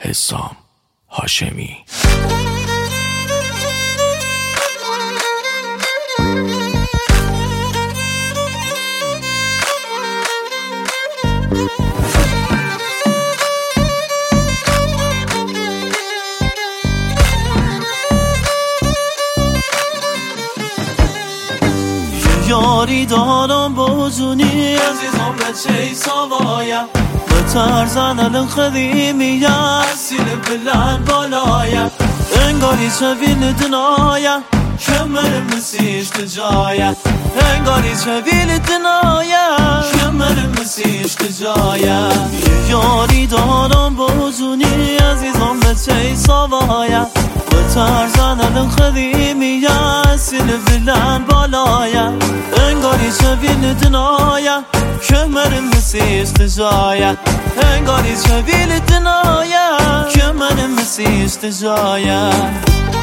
حسام هاشمی. یاری دارم بوزونی عزیزم بچه سوایم به طرزن الان خدیمی سیل بلند بالایم انگاری چویل دنایم شمرم نسیش تجایم انگاری چویل دنایم شمرم نسیش تجایم یاری دارم بوزونی عزیزم بچه سوایم به طرزن الان خدیمی سیل بلند بالایم انگاری چویل دنایم شمرم نسیش تجایم انگاری چویل دنایم شمرم نسیش تجایم.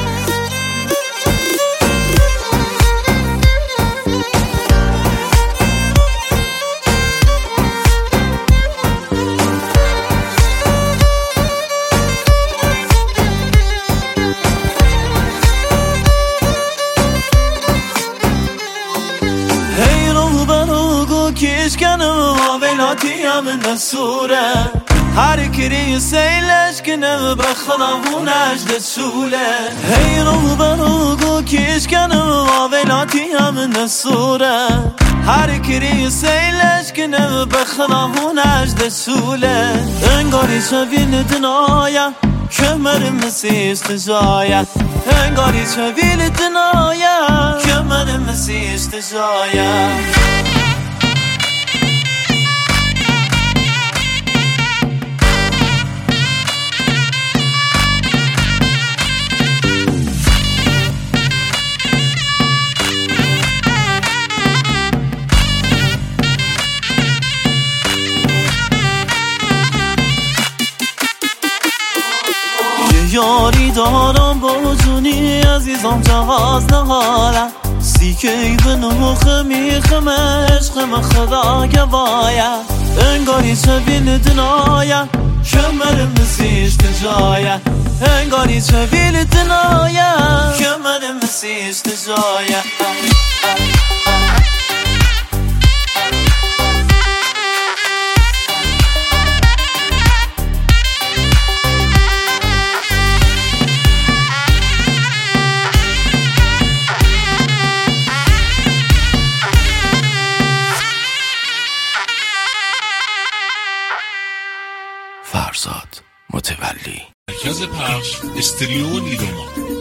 کشکنم آویلاتیم نسوره هر کری سیلش کنم به خلابونش دسوله هی رو بروگو کشکنم آویلاتیم نسوره هر کری سیلش کنم به خلابونش دسوله انگاری چویل دنایم شمرم نسیش تجایم انگاری چویل دنایم شمرم نسیش تجایم. یاری دارم بوزونی عزیزم جواز نهارم سیکی به نموخ میخم عشقم خدا گوایم انگاری چویل دنایم شمرم نسیش تجایم انگاری چویل دنایم شمرم نسیش تجایم. فرزاد متولی. مرکز پخش استریو نیروما.